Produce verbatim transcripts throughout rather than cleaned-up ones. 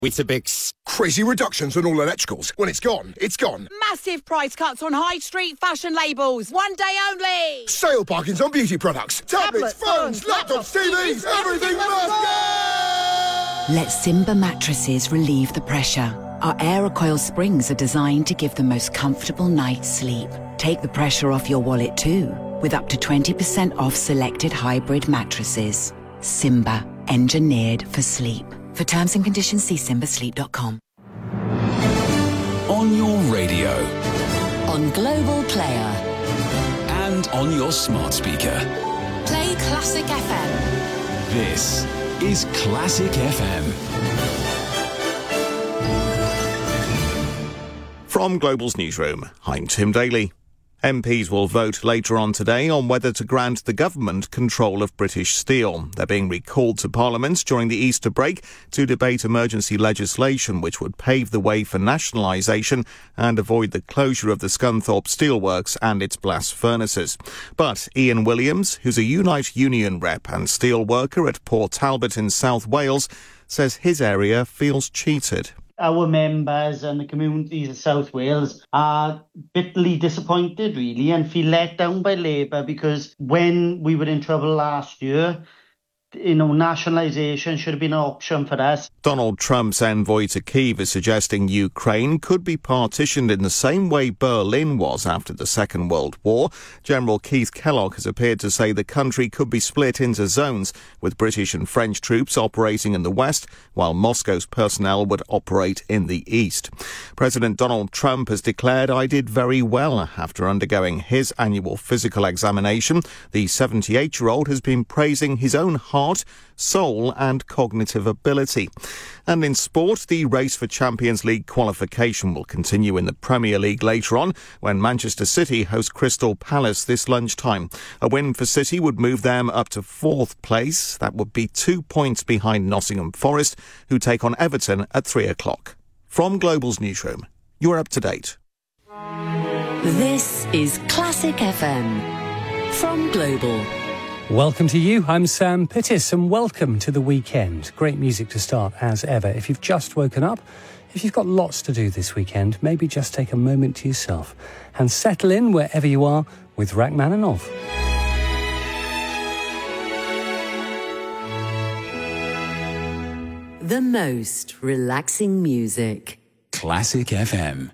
Weetabix. Crazy reductions on all electricals. When it's gone, it's gone. Massive price cuts on high street fashion labels. One day only. Sale parkings on beauty products. Tablets, Tablets, phones, phones, laptops, T Vs, everything must go! Let Simba mattresses relieve the pressure. Our Aerocoil springs are designed to give the most comfortable night's sleep. Take the pressure off your wallet too, with up to twenty percent off selected hybrid mattresses. Simba, engineered for sleep. For terms and conditions, see simba sleep dot com. On your radio. On Global Player. And on your smart speaker. Play Classic F M. This is Classic F M. From Global's newsroom, I'm Tim Daly. M Ps will vote later on today on whether to grant the government control of British Steel. They're being recalled to Parliament during the Easter break to debate emergency legislation which would pave the way for nationalisation and avoid the closure of the Scunthorpe Steelworks and its blast furnaces. But Ian Williams, who's a Unite Union rep and steel worker at Port Talbot in South Wales, says his area feels cheated. Our members and the communities of South Wales are bitterly disappointed, really, and feel let down by Labour because when we were in trouble last year, you know, nationalisation should have been an option for us. Donald Trump's envoy to Kyiv is suggesting Ukraine could be partitioned in the same way Berlin was after the Second World War. General Keith Kellogg has appeared to say the country could be split into zones, with British and French troops operating in the west, while Moscow's personnel would operate in the east. President Donald Trump has declared, "I did very well," after undergoing his annual physical examination. The seventy-eight-year-old has been praising his own heart, soul and cognitive ability. And in sport, the race for Champions League qualification will continue in the Premier League later on when Manchester City host Crystal Palace this lunchtime. A win for City would move them up to fourth place. That would be two points behind Nottingham Forest, who take on Everton at three o'clock. From Global's newsroom, you're up to date. This is Classic F M from Global. Welcome to you. I'm Sam Pittis and welcome to the weekend. Great music to start as ever. If you've just woken up, if you've got lots to do this weekend, maybe just take a moment to yourself and settle in wherever you are with Rachmaninoff. The most relaxing music. Classic F M.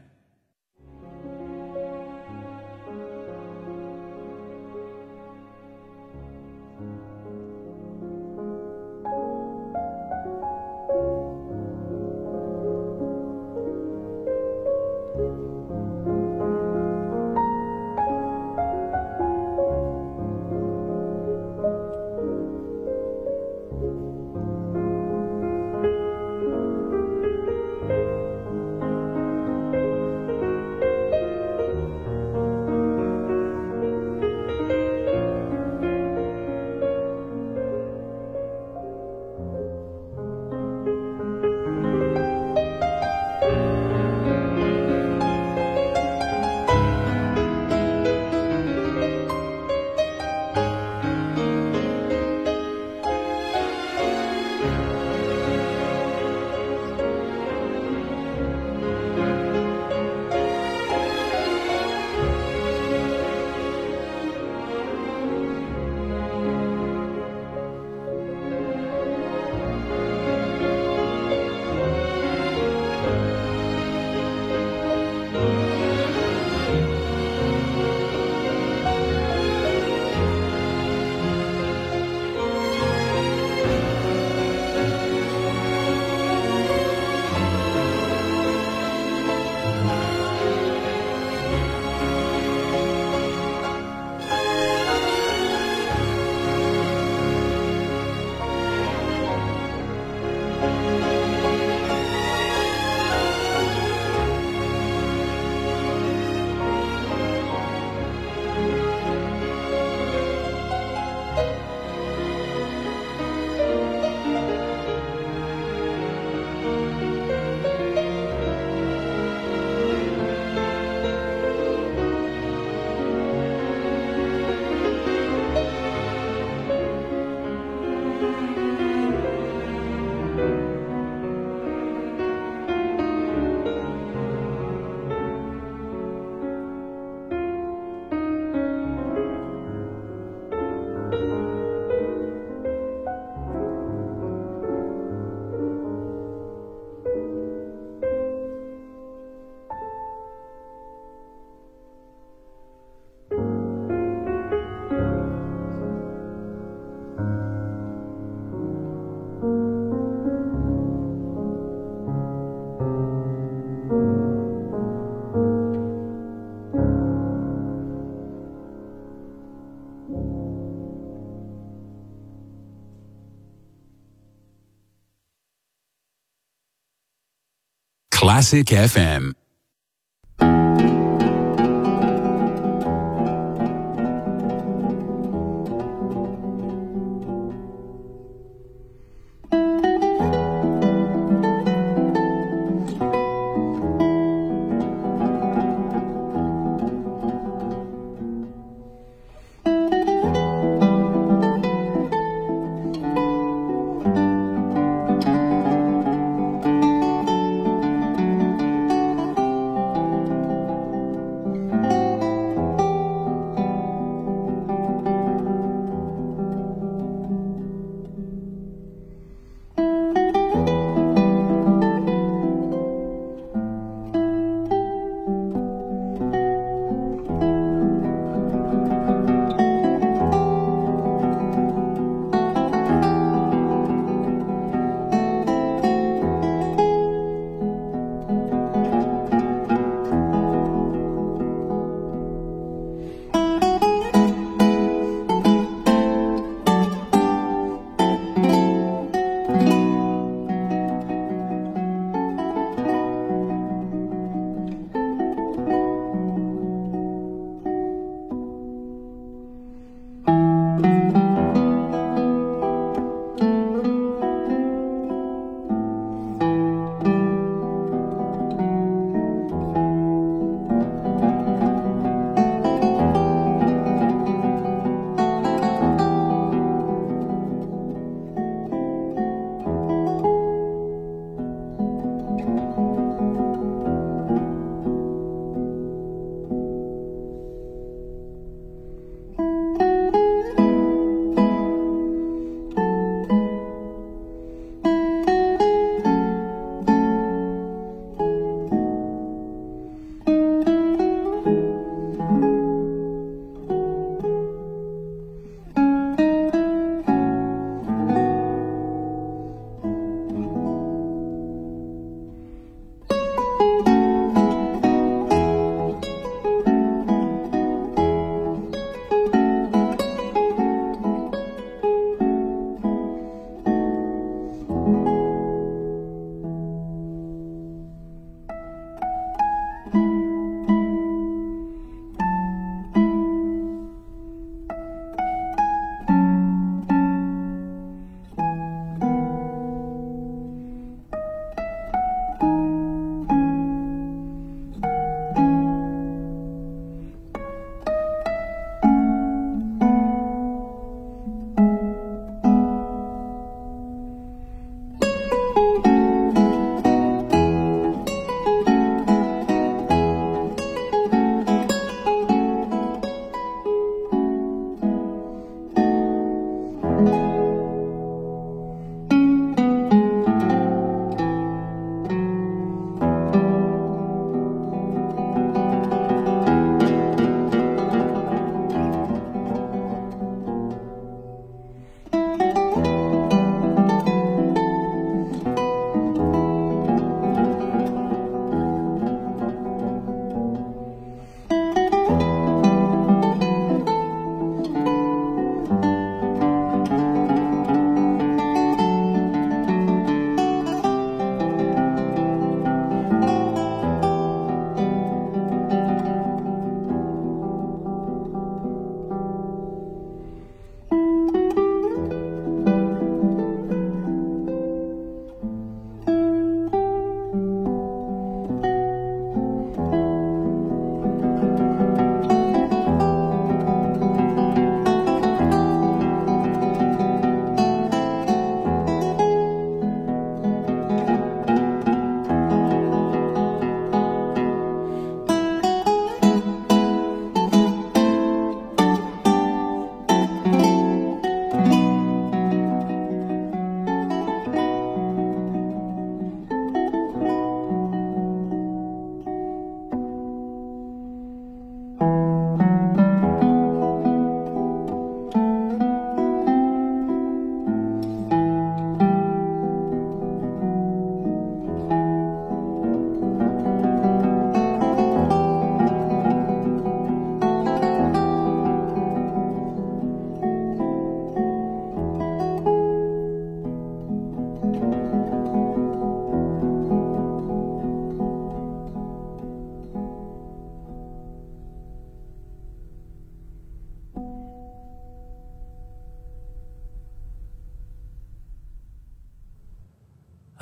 Classic F M.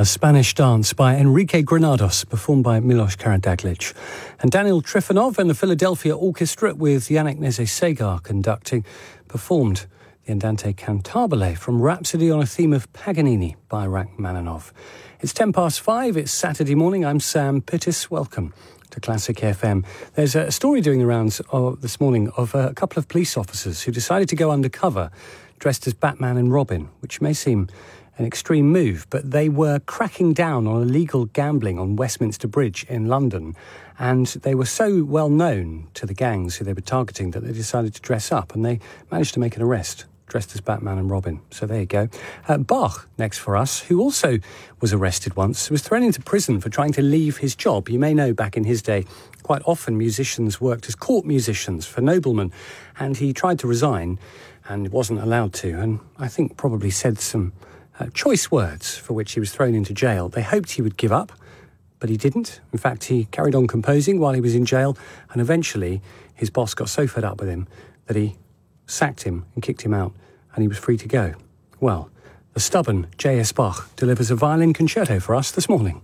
A Spanish Dance by Enrique Granados, performed by Milos Karadzic. And Daniel Trifonov and the Philadelphia Orchestra, with Yannick Nézet-Ségar conducting, performed the Andante Cantabile from Rhapsody on a Theme of Paganini by Rachmaninoff. It's ten past five, it's Saturday morning. I'm Sam Pittis. Welcome to Classic F M. There's a story doing the rounds of, this morning of a couple of police officers who decided to go undercover dressed as Batman and Robin, which may seem an extreme move, but they were cracking down on illegal gambling on Westminster Bridge in London, and they were so well known to the gangs who they were targeting that they decided to dress up, and they managed to make an arrest dressed as Batman and Robin. So there you go. Uh, Bach, next for us, who also was arrested once, was thrown into prison for trying to leave his job. You may know back in his day, quite often musicians worked as court musicians for noblemen, and he tried to resign and wasn't allowed to, and I think probably said some uh, choice words for which he was thrown into jail. They hoped he would give up, but he didn't. In fact, he carried on composing while he was in jail, and eventually his boss got so fed up with him that he sacked him and kicked him out, and he was free to go. Well, the stubborn J S Bach delivers a violin concerto for us this morning.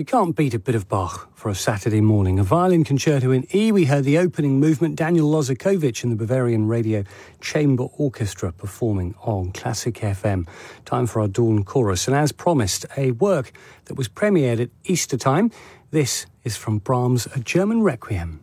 can't beat a bit of Bach for a Saturday morning. A violin concerto in E. We heard the opening movement, Daniel Lozakovich and the Bavarian Radio Chamber Orchestra performing on Classic F M. Time for our dawn chorus. And as promised, a work that was premiered at Easter time. This is from Brahms' A German Requiem.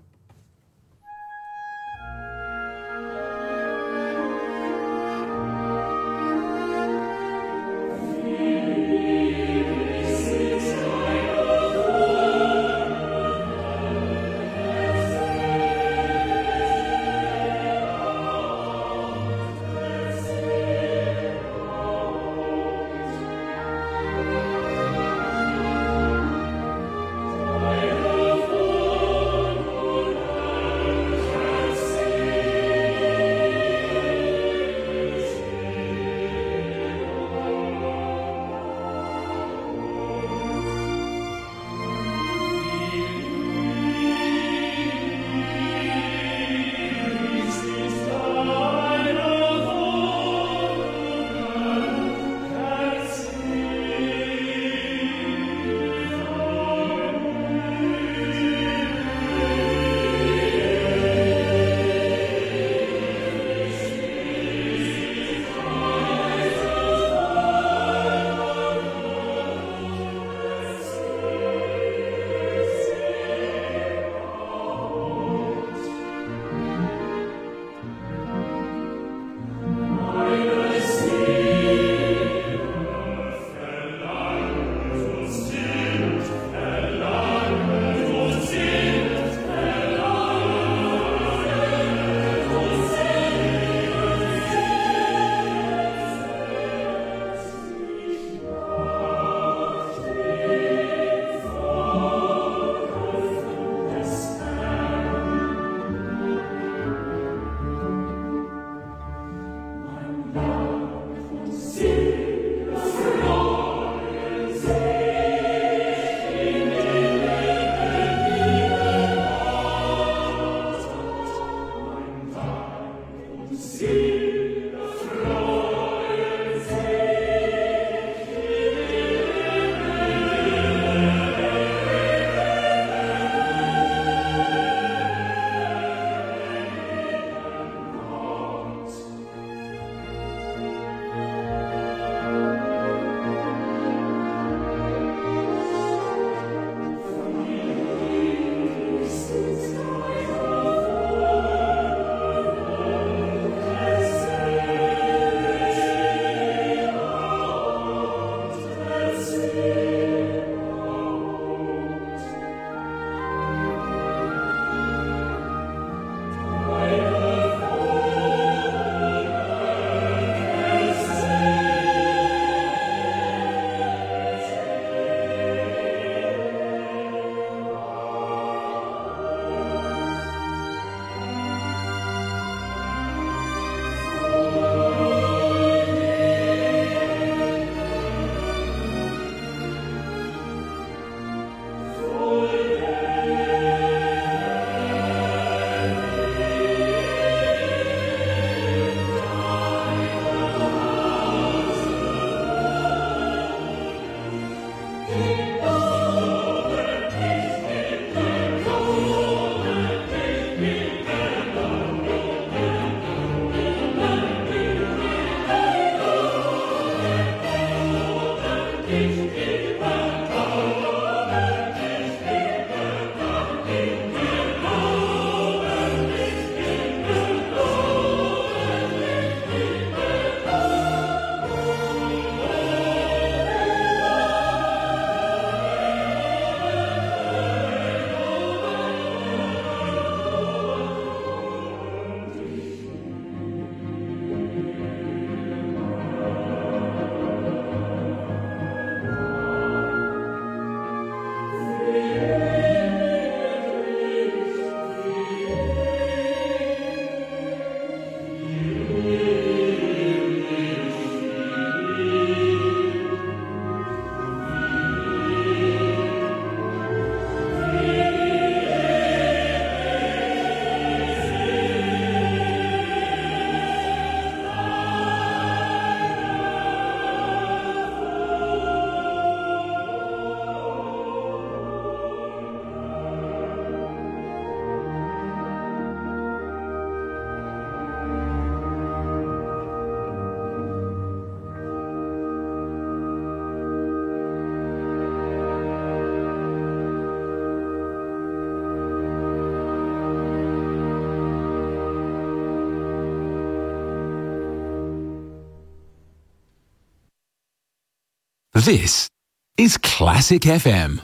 This is Classic F M.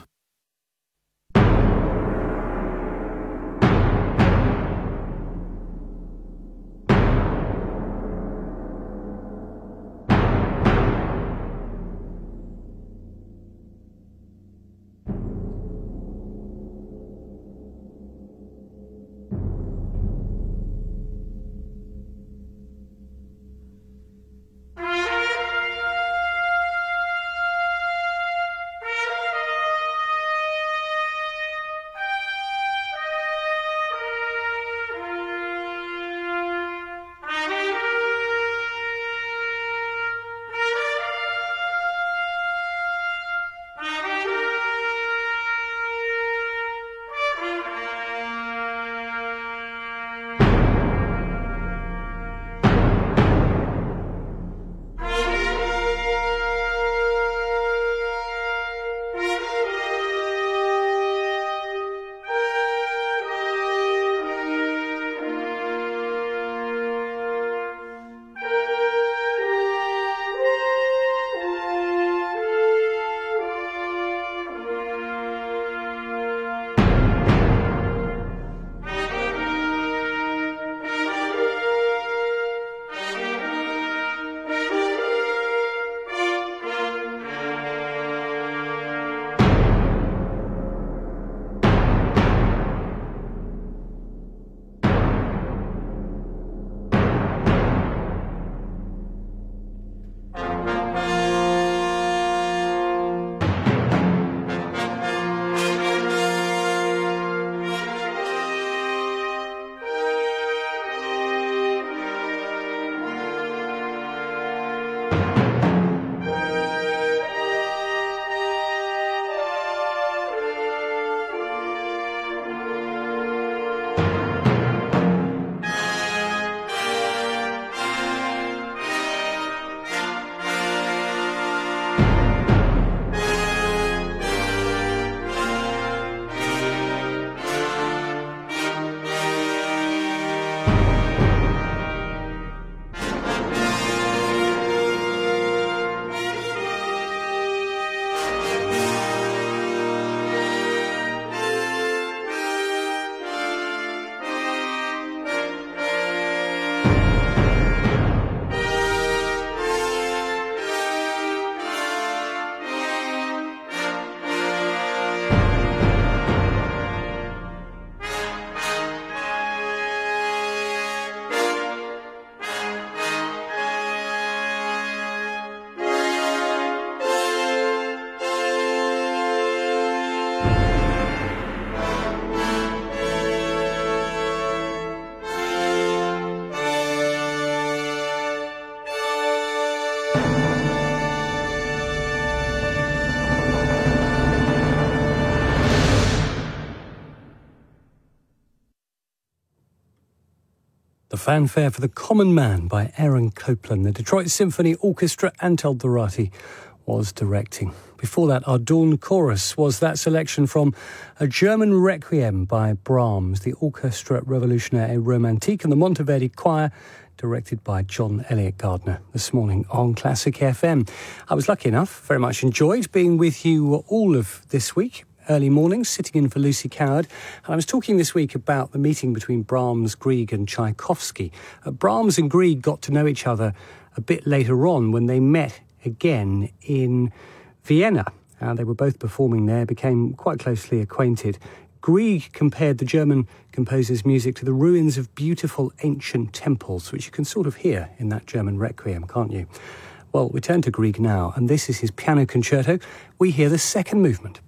The Fanfare for the Common Man by Aaron Copland. The Detroit Symphony Orchestra, Antal Dorati was directing. Before that, our Dawn Chorus was that selection from a German Requiem by Brahms, the Orchestra Revolutionnaire et Romantique, and the Monteverdi Choir, directed by John Elliott Gardner, this morning on Classic F M. I was lucky enough, very much enjoyed being with you all of this week. Early mornings, sitting in for Lucy Coward. And I was talking this week about the meeting between Brahms, Grieg and Tchaikovsky. Uh, Brahms and Grieg got to know each other a bit later on when they met again in Vienna. Uh, they were both performing there, became quite closely acquainted. Grieg compared the German composer's music to the ruins of beautiful ancient temples, which you can sort of hear in that German Requiem, can't you? Well, we turn to Grieg now, and this is his piano concerto. We hear the second movement.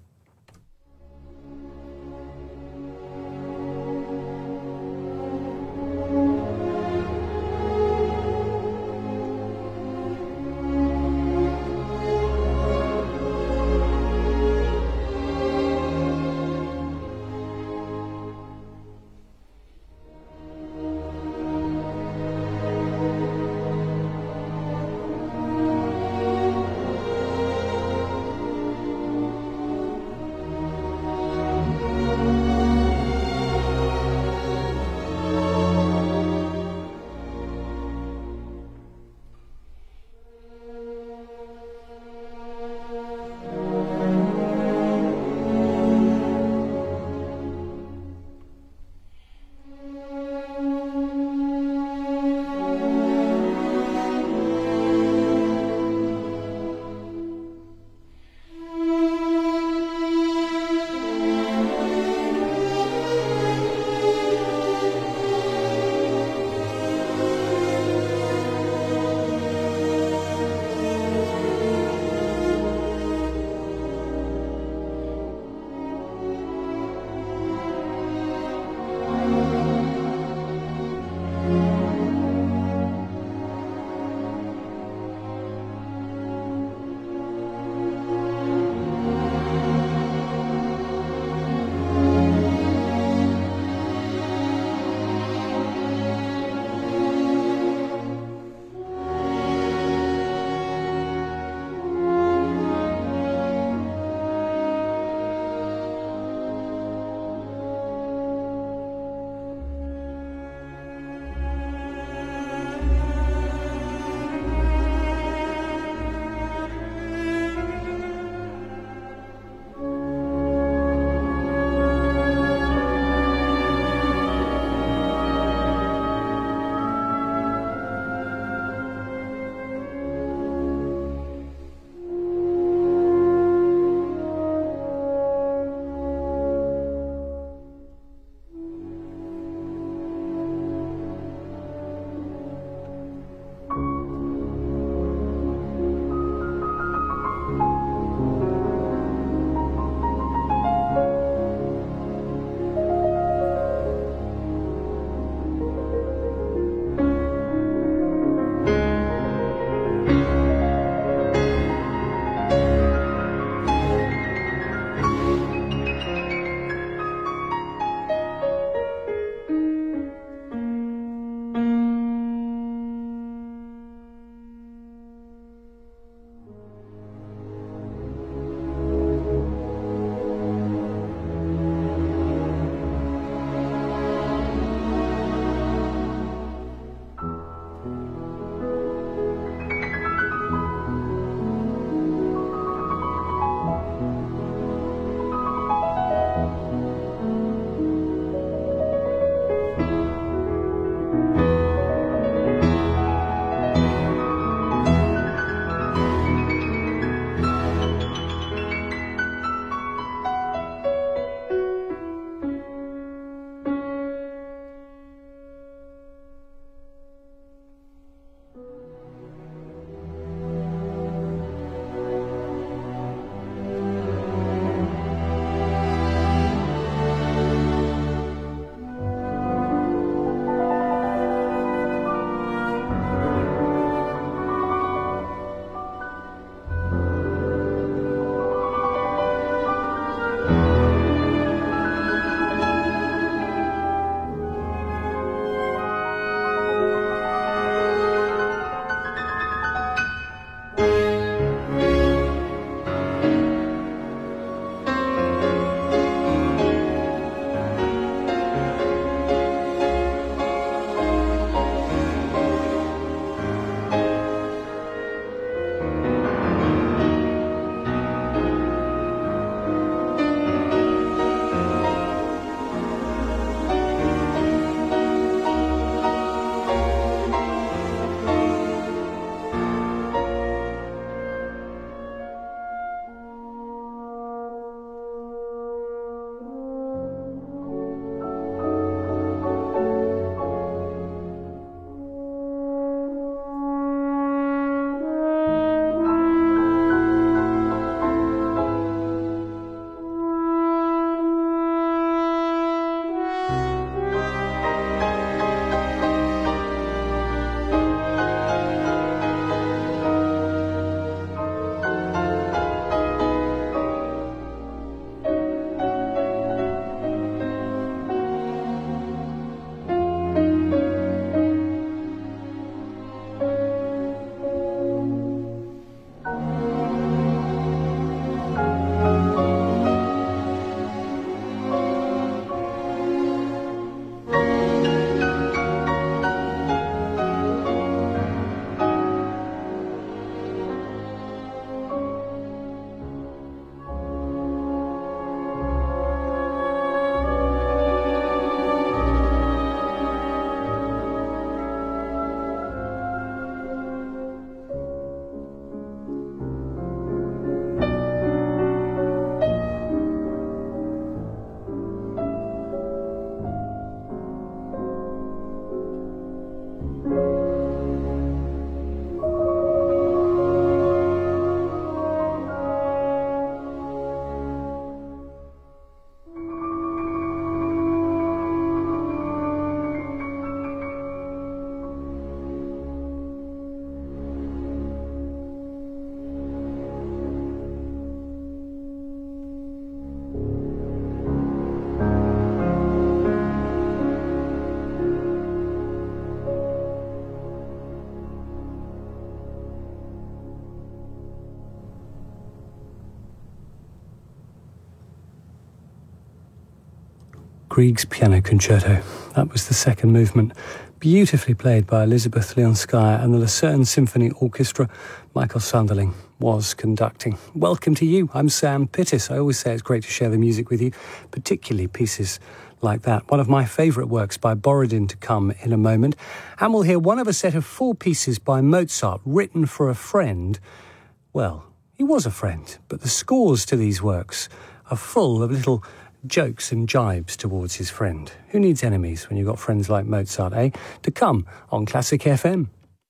Grieg's Piano Concerto. That was the second movement, beautifully played by Elizabeth Leonskaya and the Lucerne Symphony Orchestra. Michael Sanderling was conducting. Welcome to you. I'm Sam Pittis. I always say it's great to share the music with you, particularly pieces like that. One of my favourite works by Borodin to come in a moment. And we'll hear one of a set of four pieces by Mozart written for a friend. Well, he was a friend, but the scores to these works are full of little jokes and jibes towards his friend. Who needs enemies when you've got friends like Mozart, eh? To come on Classic F M.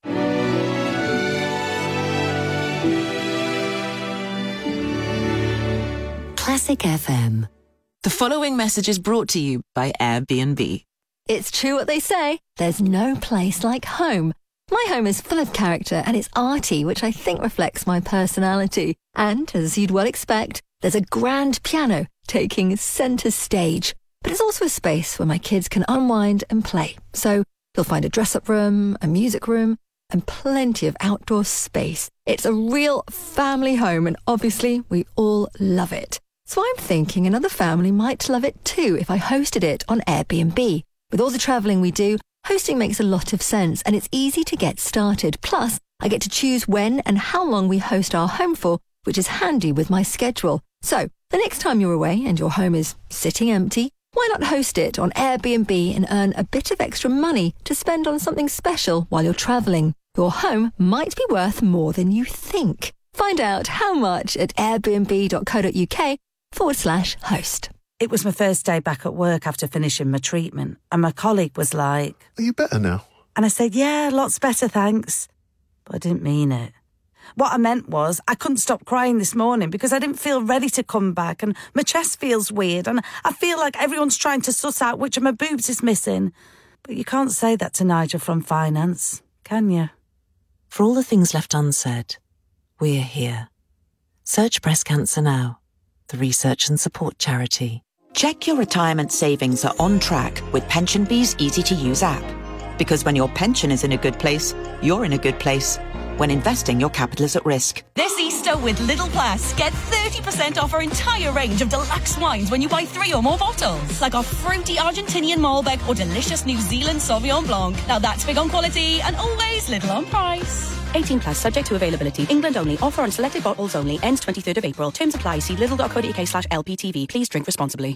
Classic F M. The following message is brought to you by Airbnb. It's true what they say. There's no place like home. My home is full of character and it's arty, which I think reflects my personality. And, as you'd well expect, there's a grand piano taking centre stage. But it's also a space where my kids can unwind and play. So you'll find a dress-up room, a music room, and plenty of outdoor space. It's a real family home, and obviously we all love it. So I'm thinking another family might love it too if I hosted it on Airbnb. With all the travelling we do, hosting makes a lot of sense and it's easy to get started. Plus, I get to choose when and how long we host our home for, which is handy with my schedule. So, the next time you're away and your home is sitting empty, why not host it on Airbnb and earn a bit of extra money to spend on something special while you're travelling? Your home might be worth more than you think. Find out how much at airbnb.co.uk forward slash host. It was my first day back at work after finishing my treatment, and my colleague was like, Are you better now? And I said, yeah, lots better, thanks. But I didn't mean it. What I meant was I couldn't stop crying this morning because I didn't feel ready to come back, and my chest feels weird, and I feel like everyone's trying to suss out which of my boobs is missing. But you can't say that to Nigel from finance, can you? For all the things left unsaid, we're here. Search Breast Cancer Now, the research and support charity. Check your retirement savings are on track with PensionBee's easy-to-use app. Because when your pension is in a good place, you're in a good place. When investing, your capital is at risk. This Easter with Lidl Plus, get thirty percent off our entire range of deluxe wines when you buy three or more bottles. Like our fruity Argentinian Malbec or delicious New Zealand Sauvignon Blanc. Now that's big on quality and always Lidl on price. eighteen plus, subject to availability. England only. Offer on selected bottles only. Ends twenty-third of April. Terms apply. See lidl.co.uk slash LPTV. Please drink responsibly.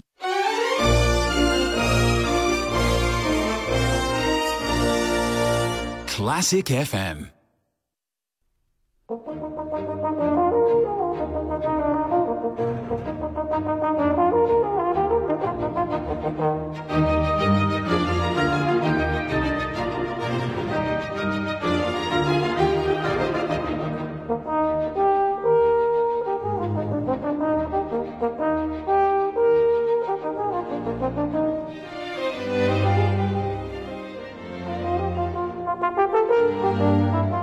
Classic F M. Thank you.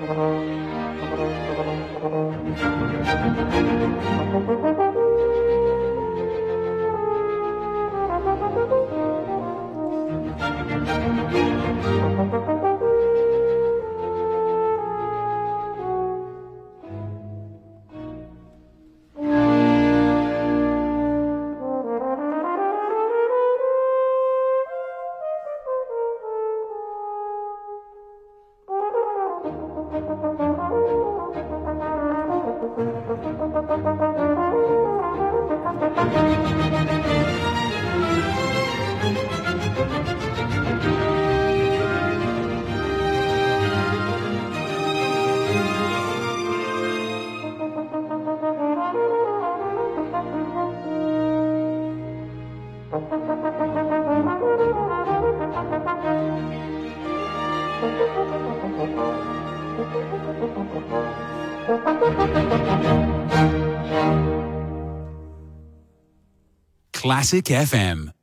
Classic F M.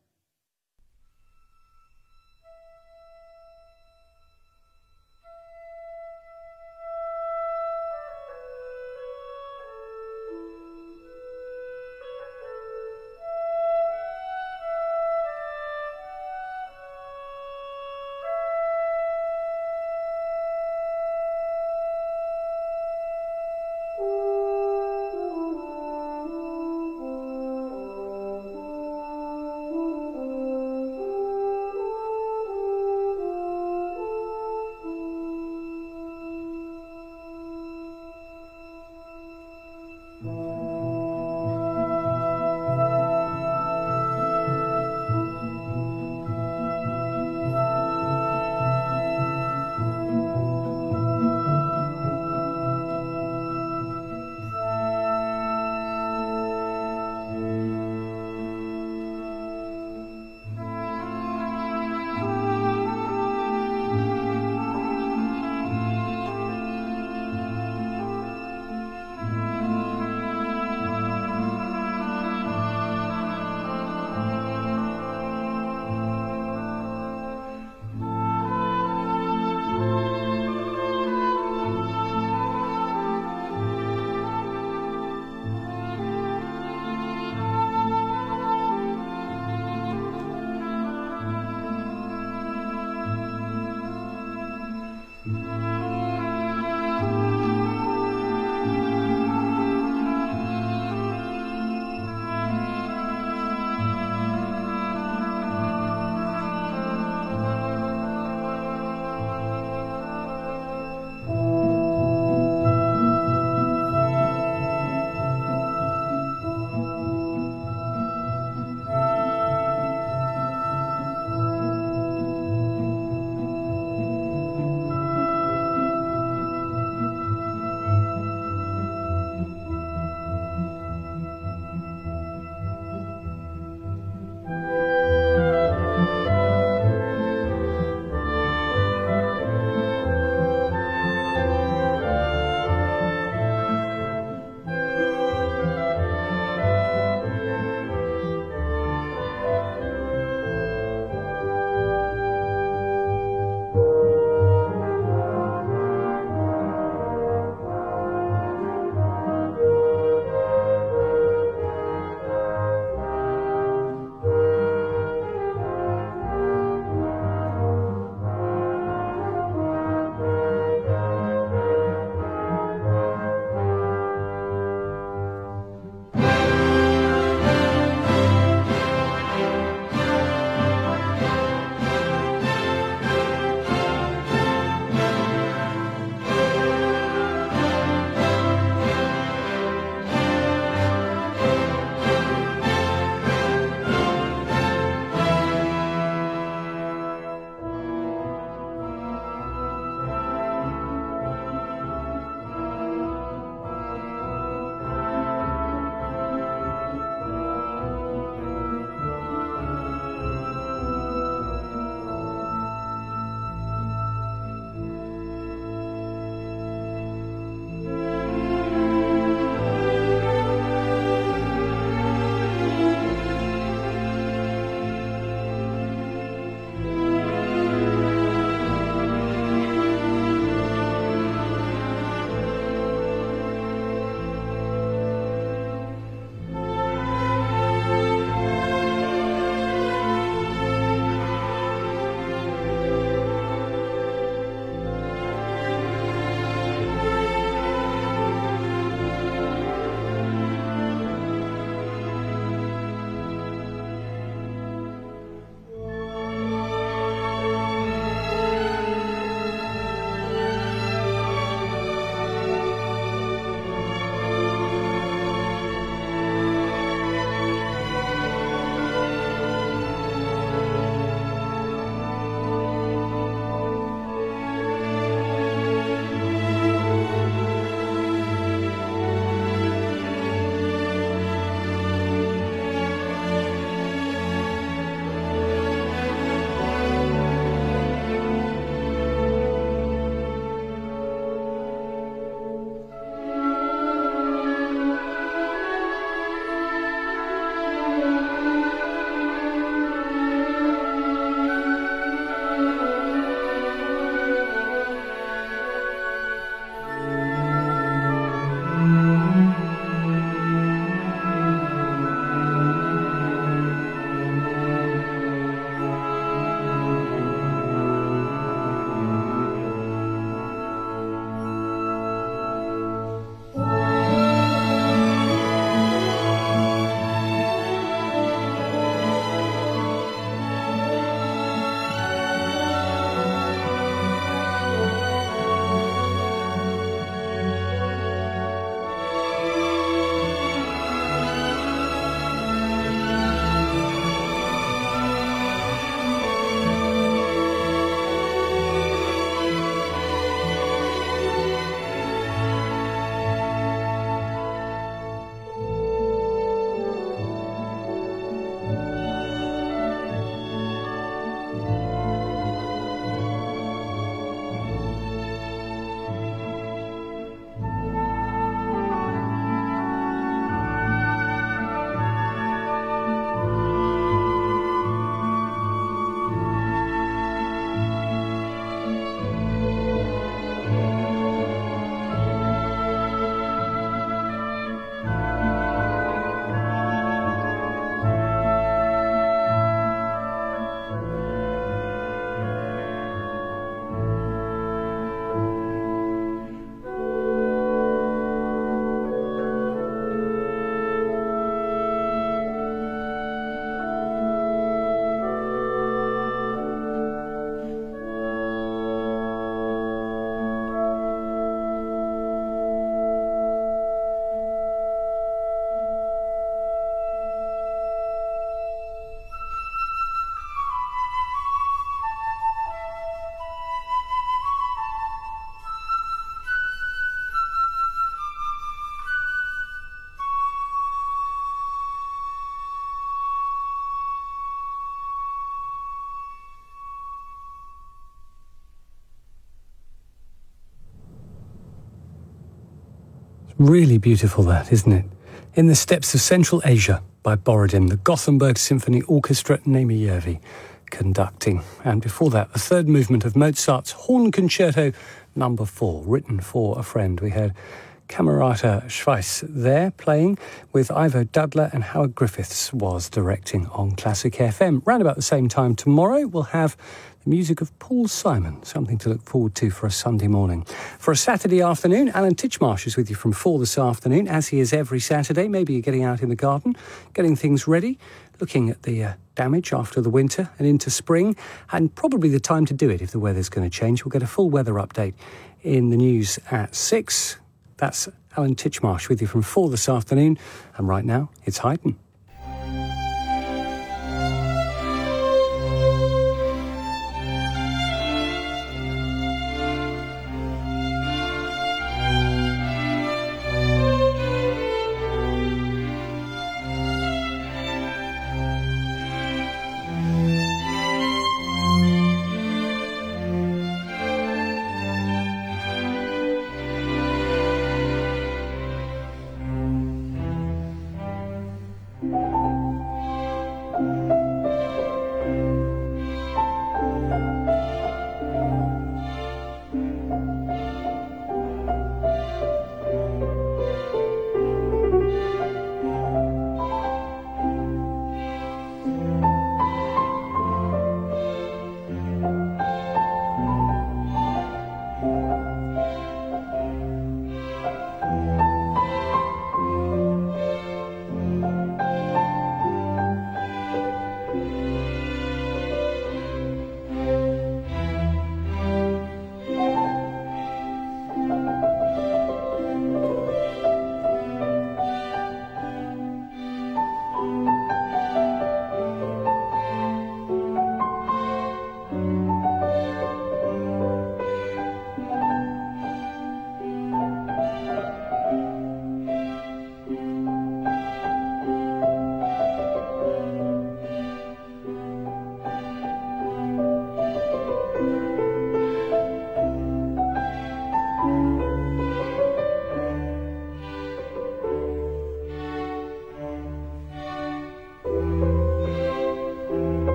Really beautiful, that, isn't it? In the Steppes of Central Asia by Borodin, the Gothenburg Symphony Orchestra, Naimi Järvi conducting. And before that, the third movement of Mozart's Horn Concerto number four, written for a friend. We heard Camerata Schweiss there playing with Ivo Dudler, and Howard Griffiths was directing on Classic F M. Round about the same time tomorrow, we'll have the music of Paul Simon, something to look forward to for a Sunday morning. For a Saturday afternoon, Alan Titchmarsh is with you from four this afternoon, as he is every Saturday. Maybe you're getting out in the garden, getting things ready, looking at the uh, damage after the winter and into spring, and probably the time to do it if the weather's going to change. We'll get a full weather update in the news at six. That's Alan Titchmarsh with you from four this afternoon. And right now, it's Haydn.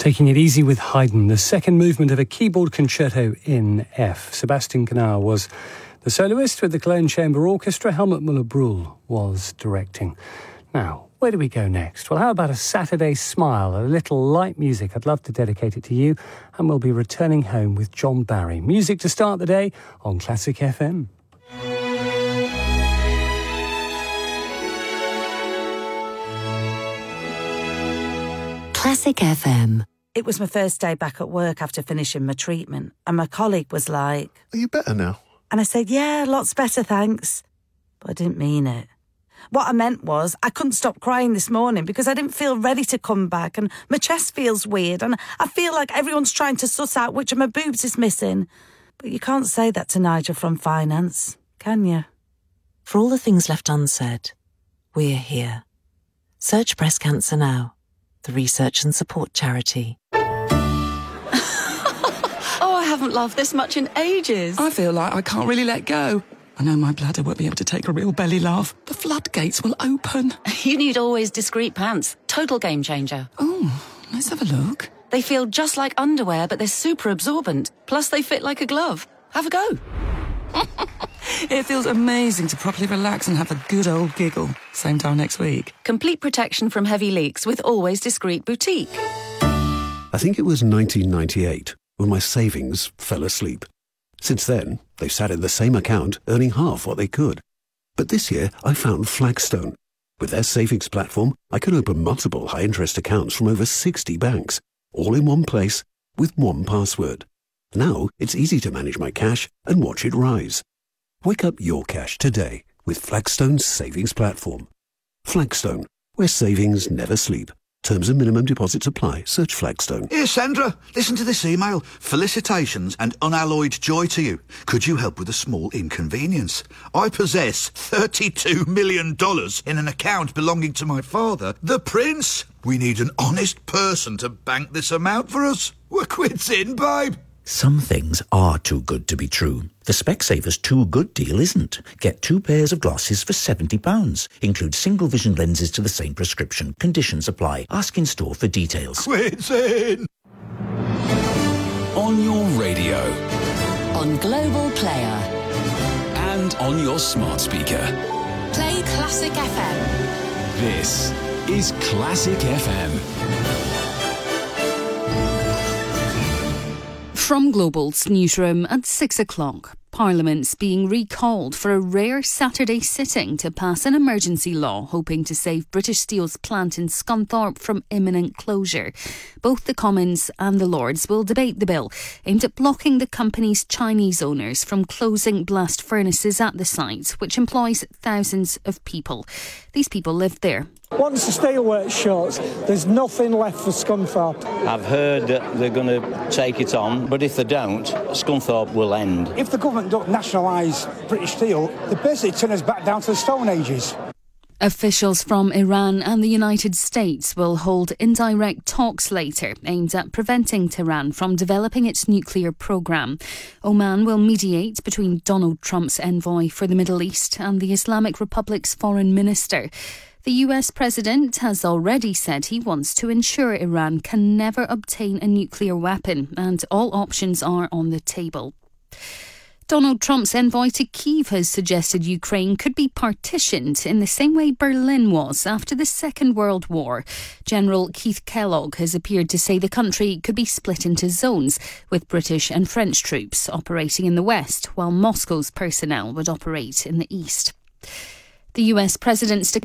Taking it easy with Haydn, the second movement of a keyboard concerto in F. Sebastian Canal was the soloist with the Cologne Chamber Orchestra. Helmut Müller-Brühl was directing. Now, where do we go next? Well, how about a Saturday smile, a little light music? I'd love to dedicate it to you, and we'll be returning home with John Barry. Music to start the day on Classic F M. Classic F M. It was my first day back at work after finishing my treatment, and my colleague was like, Are you better now? And I said, yeah, lots better, thanks. But I didn't mean it. What I meant was I couldn't stop crying this morning because I didn't feel ready to come back, and my chest feels weird, and I feel like everyone's trying to suss out which of my boobs is missing. But you can't say that to Nigel from finance, can you? For all the things left unsaid, we're here. Search Breast Cancer Now, the research and support charity. Oh, I haven't laughed this much in ages. I feel like I can't really let go. I know my bladder won't be able to take a real belly laugh. The floodgates will open. You need Always Discreet pants. Total game changer. Oh, let's have a look. They feel just like underwear, but they're super absorbent. Plus, they fit like a glove. Have a go. It feels amazing to properly relax and have a good old giggle. Same time next week. Complete protection from heavy leaks with Always Discreet Boutique. I think it was nineteen ninety-eight when my savings fell asleep. Since then, they've sat in the same account, earning half what they could. But this year, I found Flagstone. With their savings platform, I can open multiple high-interest accounts from over sixty banks, all in one place, with one password. Now, it's easy to manage my cash and watch it rise. Wake up your cash today with Flagstone's savings platform. Flagstone, where savings never sleep. Terms and minimum deposits apply. Search Flagstone. Here, Sandra, listen to this email. Felicitations and unalloyed joy to you. Could you help with a small inconvenience? I possess thirty-two million dollars in an account belonging to my father, the Prince. We need an honest person to bank this amount for us. We're quits in, babe. Some things are too good to be true. The Specsavers Too Good deal isn't. Get two pairs of glasses for seventy pounds. Include single vision lenses to the same prescription. Conditions apply. Ask in store for details. Quits in! On your radio. On Global Player. And on your smart speaker. Play Classic F M. This is Classic F M. From Global's newsroom at six o'clock. Parliament's being recalled for a rare Saturday sitting to pass an emergency law hoping to save British Steel's plant in Scunthorpe from imminent closure. Both the Commons and the Lords will debate the bill, aimed at blocking the company's Chinese owners from closing blast furnaces at the site, which employs thousands of people. These people live there. Once the steelworks shuts, there's nothing left for Scunthorpe. I've heard that they're going to take it on, but if they don't, Scunthorpe will end. If the government don't nationalise British Steel, they basically turn us back down to the Stone Ages. Officials from Iran and the United States will hold indirect talks later aimed at preventing Tehran from developing its nuclear programme. Oman will mediate between Donald Trump's envoy for the Middle East and the Islamic Republic's foreign minister. The U S president has already said he wants to ensure Iran can never obtain a nuclear weapon, and all options are on the table. Donald Trump's envoy to Kyiv has suggested Ukraine could be partitioned in the same way Berlin was after the Second World War. General Keith Kellogg has appeared to say the country could be split into zones, with British and French troops operating in the west, while Moscow's personnel would operate in the east. The U S president's